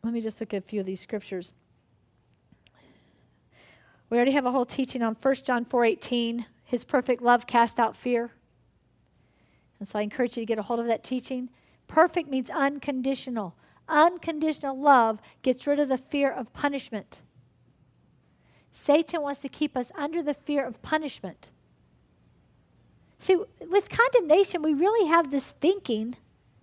Let me just look at a few of these scriptures. We already have a whole teaching on 1 John 4:18. His perfect love cast out fear. And so I encourage you to get a hold of that teaching. Perfect means unconditional. Unconditional love gets rid of the fear of punishment. Satan wants to keep us under the fear of punishment. See, with condemnation, we really have this thinking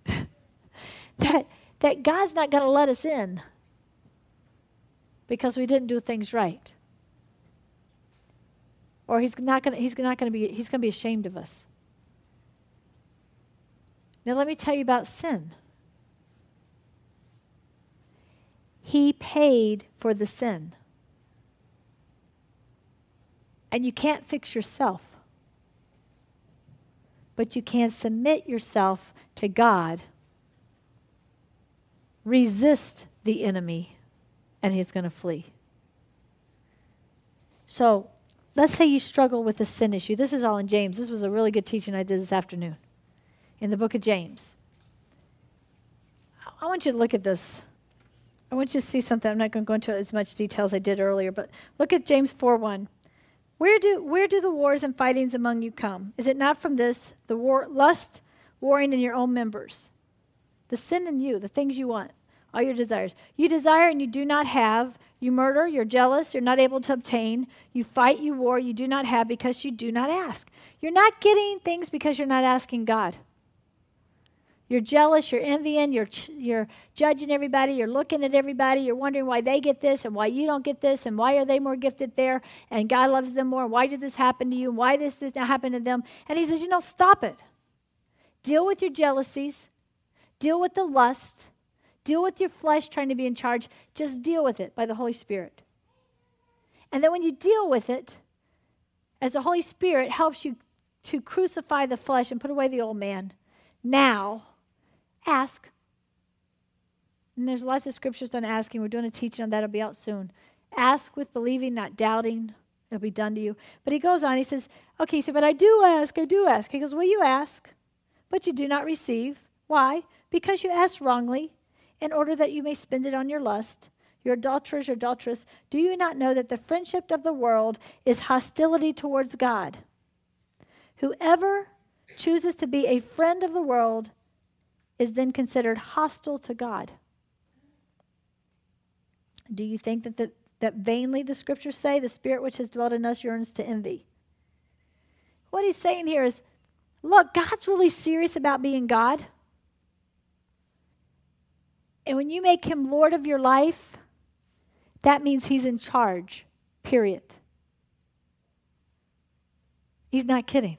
that God's not going to let us in because we didn't do things right. Or he's going to be ashamed of us. Now let me tell you about sin. He paid for the sin. And you can't fix yourself. But you can submit yourself to God. Resist the enemy, and he's going to flee. So, let's say you struggle with a sin issue. This is all in James. This was a really good teaching I did this afternoon in the book of James. I want you to look at this. I want you to see something. I'm not going to go into as much detail as I did earlier, but look at James 4:1. Where do the wars and fightings among you come? Is it not from this, the lust warring in your own members? The sin in you, the things you want, all your desires. You desire and you do not have. You murder, you're jealous, you're not able to obtain. You fight, you war, you do not have because you do not ask. You're not getting things because you're not asking God. You're jealous, you're envying, you're judging everybody, you're looking at everybody, you're wondering why they get this and why you don't get this and why are they more gifted there and God loves them more and why did this happen to you and why this did not happen to them. And he says, stop it. Deal with your jealousies. Deal with the lust. Deal with your flesh trying to be in charge. Just deal with it by the Holy Spirit. And then when you deal with it, as the Holy Spirit helps you to crucify the flesh and put away the old man, now ask. And there's lots of scriptures on asking. We're doing a teaching on that. It'll be out soon. Ask with believing, not doubting. It'll be done to you. But he goes on. He says, okay, but I do ask. He goes, well, you ask, but you do not receive. Why? Because you ask wrongly, in order that you may spend it on your lust. You're adulterers, you're adulteress. Do you not know that the friendship of the world is hostility towards God? Whoever chooses to be a friend of the world is then considered hostile to God. Do you think that vainly the scriptures say the spirit which has dwelt in us yearns to envy? What he's saying here is, look, God's really serious about being God. And when you make him Lord of your life, that means he's in charge, period. He's not kidding.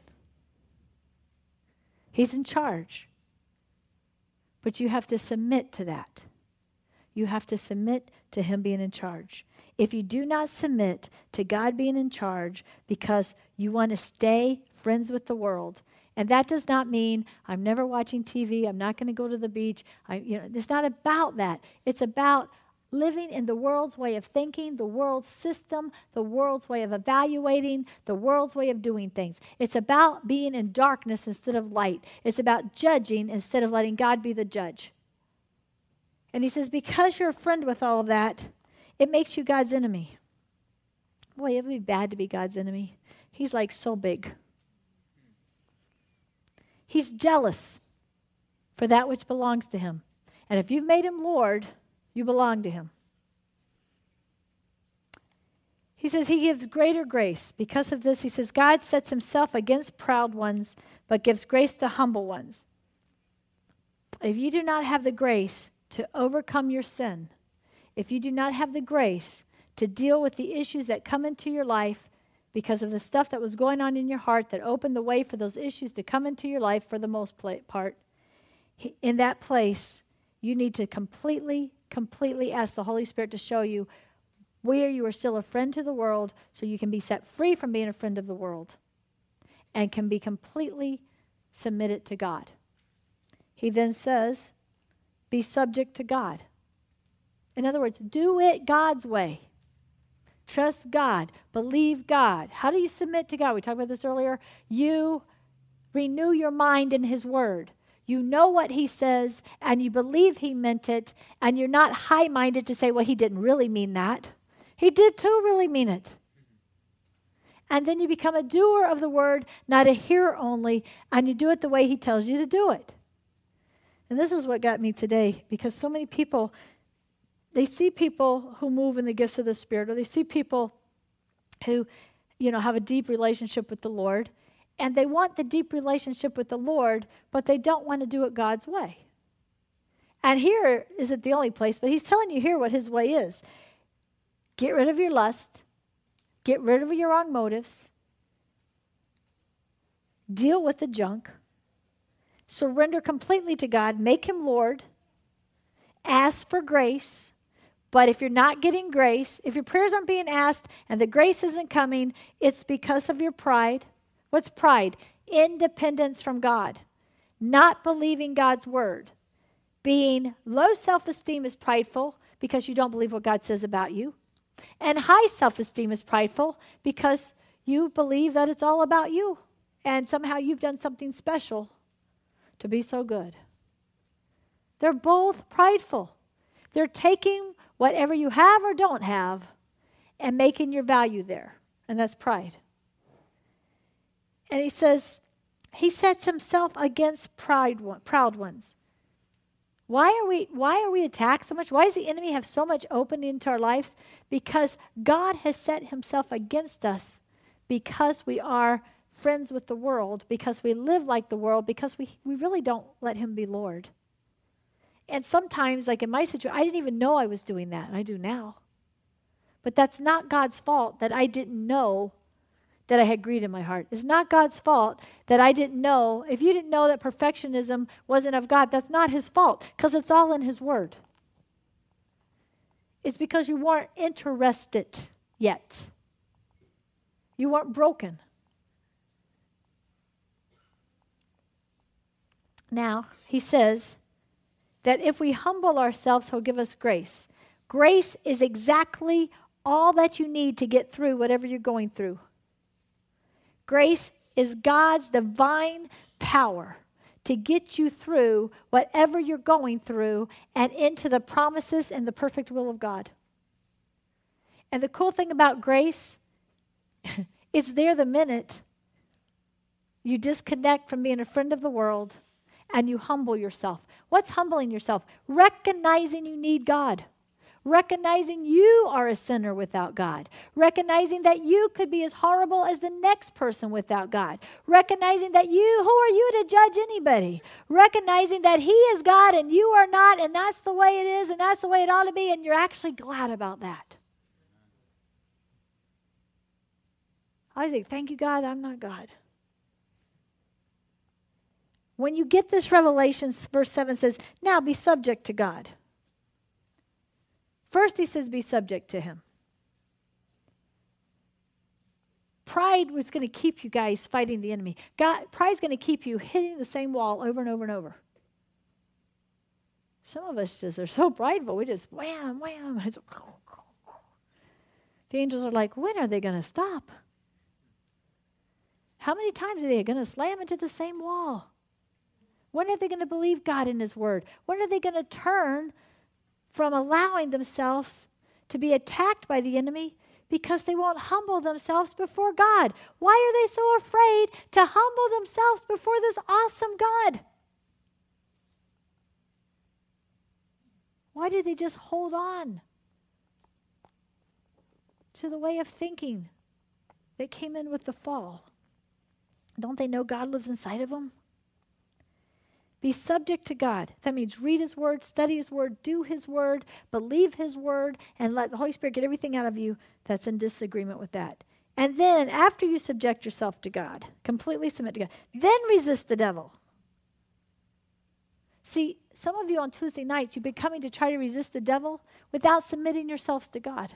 He's in charge. But you have to submit to that. You have to submit to him being in charge. If you do not submit to God being in charge because you want to stay friends with the world, and that does not mean I'm never watching TV, I'm not going to go to the beach. It's not about that. It's about living in the world's way of thinking, the world's system, the world's way of evaluating, the world's way of doing things. It's about being in darkness instead of light. It's about judging instead of letting God be the judge. And he says, because you're a friend with all of that, it makes you God's enemy. Boy, it would be bad to be God's enemy. He's like so big. He's jealous for that which belongs to him. And if you've made him Lord, you belong to him. He says he gives greater grace. Because of this, he says, God sets himself against proud ones, but gives grace to humble ones. If you do not have the grace to overcome your sin, if you do not have the grace to deal with the issues that come into your life because of the stuff that was going on in your heart that opened the way for those issues to come into your life for the most part, in that place, you need to completely ask the Holy Spirit to show you where you are still a friend to the world so you can be set free from being a friend of the world and can be completely submitted to God. He then says, be subject to God. In other words, do it God's way. Trust God. Believe God. How do you submit to God? We talked about this earlier. You renew your mind in his word. You know what he says, and you believe he meant it, and you're not high-minded to say, well, he didn't really mean that. He did too really mean it. And then you become a doer of the word, not a hearer only, and you do it the way he tells you to do it. And this is what got me today, because so many people, they see people who move in the gifts of the Spirit, or they see people who, have a deep relationship with the Lord, and they want the deep relationship with the Lord, but they don't want to do it God's way. And here isn't the only place, but he's telling you here what his way is. Get rid of your lust. Get rid of your wrong motives. Deal with the junk. Surrender completely to God. Make him Lord. Ask for grace. But if you're not getting grace, if your prayers aren't being asked and the grace isn't coming, it's because of your pride. What's pride? Independence from God. Not believing God's word. Being low self-esteem is prideful because you don't believe what God says about you. And high self-esteem is prideful because you believe that it's all about you. And somehow you've done something special to be so good. They're both prideful. They're taking whatever you have or don't have and making your value there. And that's pride. And he says, he sets himself against proud ones. Why are we attacked so much? Why does the enemy have so much opening into our lives? Because God has set himself against us because we are friends with the world, because we live like the world, because we really don't let him be Lord. And sometimes, like in my situation, I didn't even know I was doing that. I do now. But that's not God's fault that I didn't know that I had greed in my heart. It's not God's fault that I didn't know. If you didn't know that perfectionism wasn't of God, that's not his fault, because it's all in his word. It's because you weren't interested yet. You weren't broken. Now, he says that if we humble ourselves, he'll give us grace. Grace is exactly all that you need to get through whatever you're going through. Grace is God's divine power to get you through whatever you're going through and into the promises and the perfect will of God. And the cool thing about grace, it's there the minute you disconnect from being a friend of the world and you humble yourself. What's humbling yourself? Recognizing you need God. Recognizing you are a sinner without God. Recognizing that you could be as horrible as the next person without God. Recognizing that who are you to judge anybody? Recognizing that he is God and you are not, and that's the way it is, and that's the way it ought to be, and you're actually glad about that. I say, thank you, God, I'm not God. When you get this revelation, verse 7 says, now be subject to God. First, he says, be subject to him. Pride was going to keep you guys fighting the enemy. Pride's going to keep you hitting the same wall over and over and over. Some of us just are so prideful. We just wham, wham. The angels are like, when are they going to stop? How many times are they going to slam into the same wall? When are they going to believe God in his word? When are they going to turn from allowing themselves to be attacked by the enemy because they won't humble themselves before God? Why are they so afraid to humble themselves before this awesome God? Why do they just hold on to the way of thinking that came in with the fall? Don't they know God lives inside of them? Be subject to God. That means read his word, study his word, do his word, believe his word, and let the Holy Spirit get everything out of you that's in disagreement with that. And then after you subject yourself to God, completely submit to God, then resist the devil. See, some of you on Tuesday nights, you've been coming to try to resist the devil without submitting yourselves to God.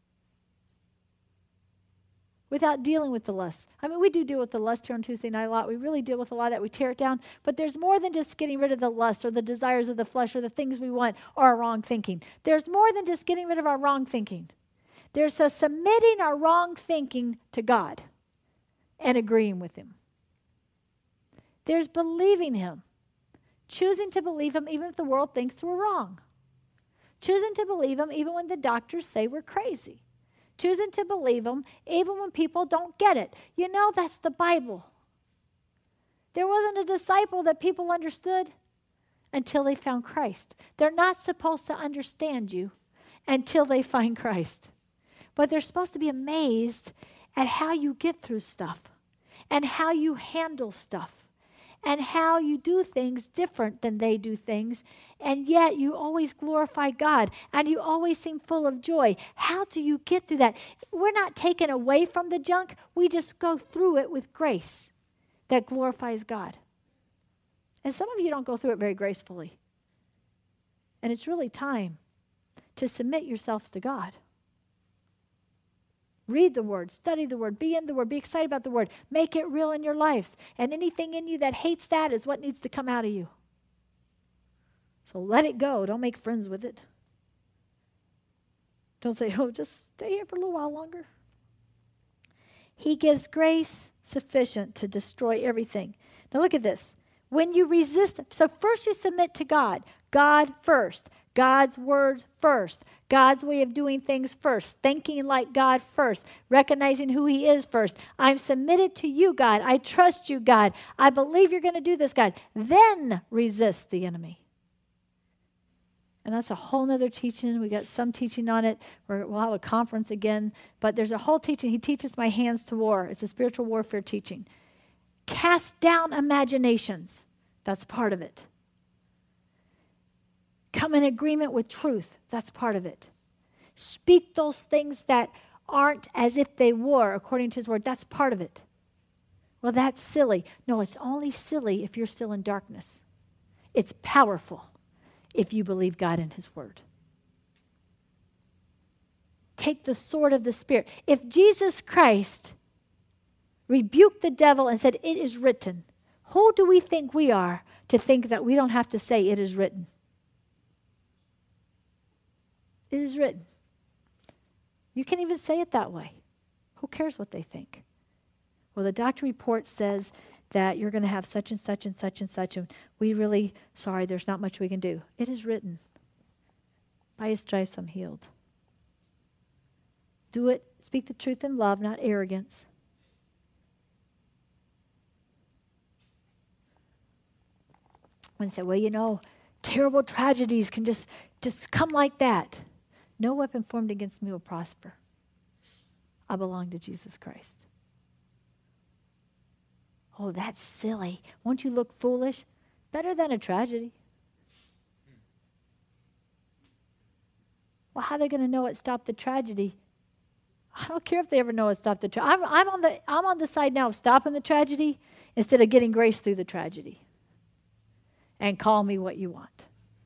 Without dealing with the lust. I mean, we do deal with the lust here on Tuesday night a lot. We really deal with a lot of that. We tear it down. But there's more than just getting rid of the lust or the desires of the flesh or the things we want or our wrong thinking. There's more than just getting rid of our wrong thinking. There's a submitting our wrong thinking to God and agreeing with him. There's believing him. Choosing to believe him even if the world thinks we're wrong. Choosing to believe him even when the doctors say we're crazy. Choosing to believe him even when people don't get it. You know, that's the Bible. There wasn't a disciple that people understood until they found Christ. They're not supposed to understand you until they find Christ. But they're supposed to be amazed at how you get through stuff and how you handle stuff and how you do things different than they do things, and yet you always glorify God and you always seem full of joy. How do you get through that? We're not taken away from the junk. We just go through it with grace that glorifies God. And some of you don't go through it very gracefully. And it's really time to submit yourselves to God. Read the Word, study the Word, be in the Word, be excited about the Word. Make it real in your lives. And anything in you that hates that is what needs to come out of you. So let it go. Don't make friends with it. Don't say, oh, just stay here for a little while longer. He gives grace sufficient to destroy everything. Now look at this. When you resist, so first you submit to God. God first. God's word first. God's way of doing things first. Thinking like God first. Recognizing who he is first. I'm submitted to you, God. I trust you, God. I believe you're going to do this, God. Then resist the enemy. And that's a whole nother teaching. We got some teaching on it. We'll have a conference again. But there's a whole teaching. He teaches my hands to war. It's a spiritual warfare teaching. Cast down imaginations. That's part of it. Come in agreement with truth. That's part of it. Speak those things that aren't as if they were, according to his word. That's part of it. Well, that's silly. No, it's only silly if you're still in darkness. It's powerful if you believe God and his word. Take the sword of the Spirit. If Jesus Christ rebuked the devil and said, it is written, who do we think we are to think that we don't have to say it is written? It is written. You can even say it that way. Who cares what they think? Well, the doctor report says that you're going to have such and such and such and such, and we really, sorry, there's not much we can do. It is written. By his stripes I'm healed. Do it. Speak the truth in love, not arrogance. And say, well, you know, terrible tragedies can just come like that. No weapon formed against me will prosper. I belong to Jesus Christ. Oh, that's silly. Won't you look foolish? Better than a tragedy. Well, how are they going to know it stopped the tragedy? I don't care if they ever know it stopped the tragedy. I'm on the side now of stopping the tragedy instead of getting grace through the tragedy. And call me what you want.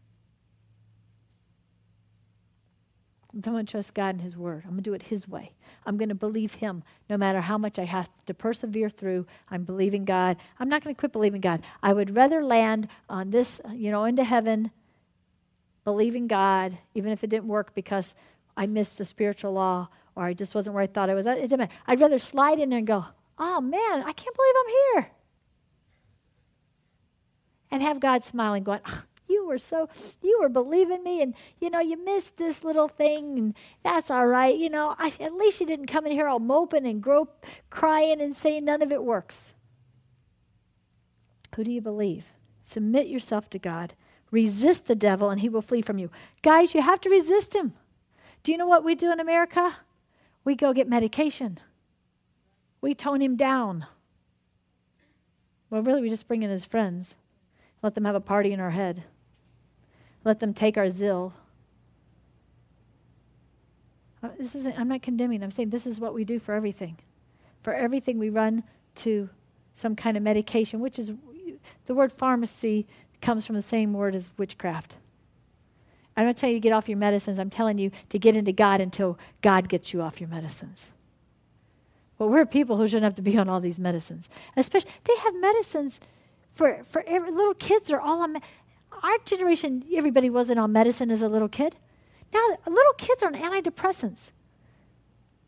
I'm going to trust God and his word. I'm going to do it his way. I'm going to believe him no matter how much I have to persevere through. I'm believing God. I'm not going to quit believing God. I would rather land on this, into heaven, believing God, even if it didn't work because I missed the spiritual law or I just wasn't where I thought I was. It didn't matter. I'd rather slide in there and go, oh man, I can't believe I'm here. And have God smiling, going, you were believing me, and you missed this little thing, and that's all right. At least you didn't come in here all moping and crying and saying none of it works. Who do you believe? Submit yourself to God. Resist the devil, and he will flee from you. Guys, you have to resist him. Do you know what we do in America? We go get medication. We tone him down. Well, really, we just bring in his friends. Let them have a party in our head. Let them take our zeal. I'm not condemning. I'm saying this is what we do for everything. For everything we run to some kind of medication, which is, the word pharmacy comes from the same word as witchcraft. I'm not telling you to get off your medicines. I'm telling you to get into God until God gets you off your medicines. But we're people who shouldn't have to be on all these medicines. Especially, they have medicines for little kids are all on. Our generation, everybody wasn't on medicine as a little kid. Now, little kids are on antidepressants.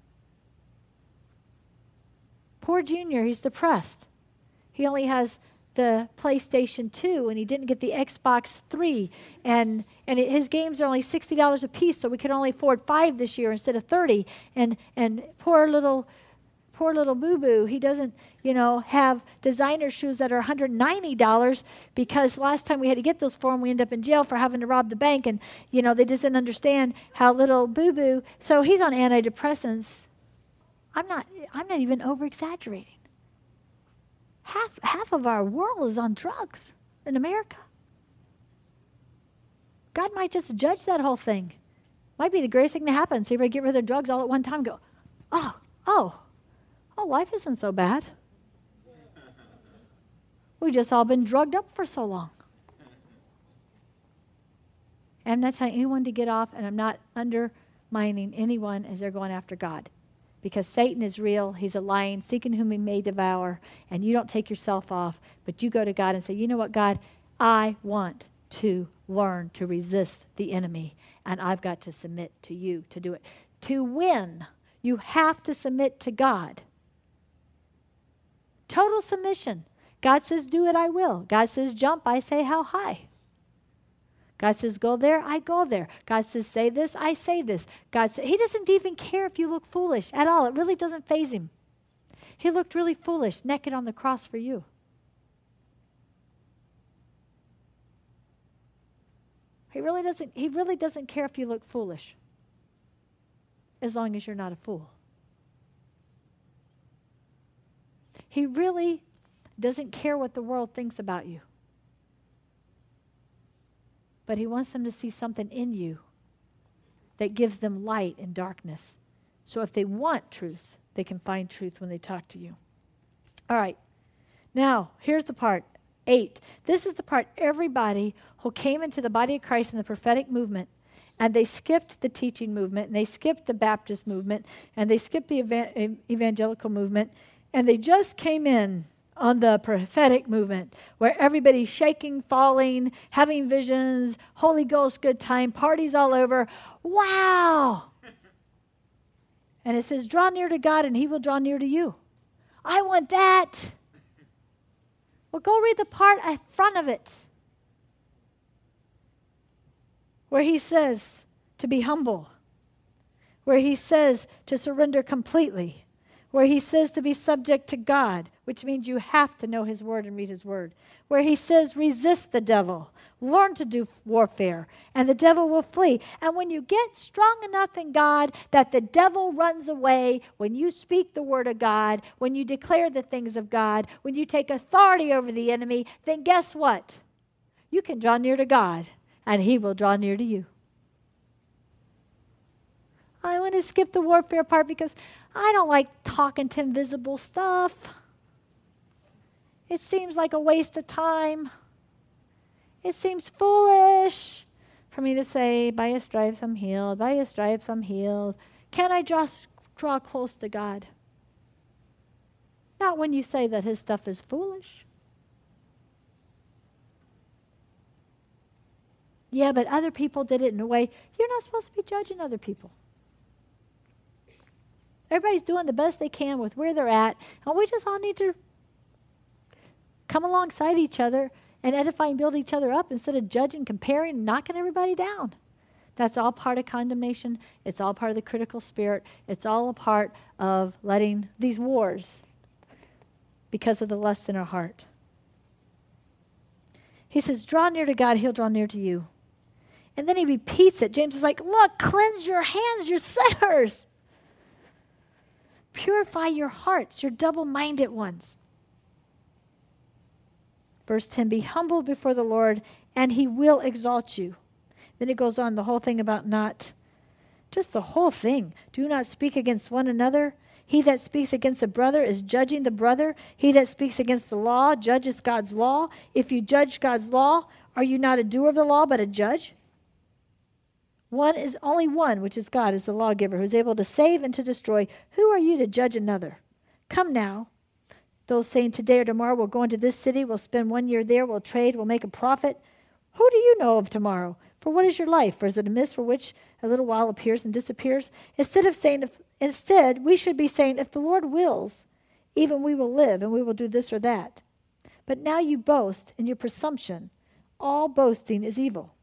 Poor Junior, he's depressed. He only has the PlayStation 2 and he didn't get the Xbox 3. And his games are only $60 a piece, so we could only afford 5 this year instead of 30. And poor little boo-boo, he doesn't, have designer shoes that are $190 because last time we had to get those for him, we ended up in jail for having to rob the bank. And, they just didn't understand how little boo-boo. So he's on antidepressants. I'm not even over-exaggerating. Half of our world is on drugs in America. God might just judge that whole thing. Might be the greatest thing to happen. So everybody get rid of their drugs all at one time and go, oh, life isn't so bad. We've just all been drugged up for so long. And I'm not telling anyone to get off, and I'm not undermining anyone as they're going after God. Because Satan is real. He's a lion, seeking whom he may devour. And you don't take yourself off, but you go to God and say, you know what, God? I want to learn to resist the enemy, and I've got to submit to you to do it. To win, you have to submit to God. Total submission. God says, do it, I will. God says, jump, I say, how high. God says, go there, I go there. God says, say this, I say this. God says, he doesn't even care if you look foolish at all. It really doesn't faze him. He looked really foolish, naked on the cross for you. He really doesn't care if you look foolish, as long as you're not a fool. He really doesn't care what the world thinks about you. But he wants them to see something in you that gives them light in darkness. So if they want truth, they can find truth when they talk to you. All right. Now, here's the part 8. This is the part everybody who came into the body of Christ in the prophetic movement, and they skipped the teaching movement, and they skipped the Baptist movement, and they skipped the evangelical movement, and they just came in on the prophetic movement, where everybody's shaking, falling, having visions, Holy Ghost, good time, parties all over. Wow! And it says, draw near to God and he will draw near to you. I want that. Well, go read the part in front of it, where he says to be humble, where he says to surrender completely, where he says to be subject to God, which means you have to know his word and read his word, where he says resist the devil, learn to do warfare, and the devil will flee. And when you get strong enough in God that the devil runs away, when you speak the word of God, when you declare the things of God, when you take authority over the enemy, then guess what? You can draw near to God, and he will draw near to you. I want to skip the warfare part because I don't like talking to invisible stuff. It seems like a waste of time. It seems foolish for me to say, by his stripes I'm healed, by his stripes I'm healed. Can I just draw close to God? Not when you say that his stuff is foolish. Yeah, but other people did it in a way. You're not supposed to be judging other people. Everybody's doing the best they can with where they're at, and we just all need to come alongside each other and edify and build each other up instead of judging, comparing, and knocking everybody down. That's all part of condemnation. It's all part of the critical spirit. It's all a part of letting these wars because of the lust in our heart. He says, draw near to God, he'll draw near to you. And then he repeats it. James is like, look, cleanse your hands, you're sinners. Purify your hearts, you're double-minded ones. Verse 10, be humbled before the Lord, and he will exalt you. Then it goes on, the whole thing about not, just the whole thing. Do not speak against one another. He that speaks against a brother is judging the brother. He that speaks against the law judges God's law. If you judge God's law, are you not a doer of the law, but a judge? One is only one, which is God, is the lawgiver, who is able to save and to destroy. Who are you to judge another? Come now. Those saying today or tomorrow, we'll go into this city, we'll spend 1 year there, we'll trade, we'll make a profit. Who do you know of tomorrow? For what is your life? Or is it a mist for which a little while appears and disappears? Instead, we should be saying, if the Lord wills, even we will live, and we will do this or that. But now you boast in your presumption. All boasting is evil.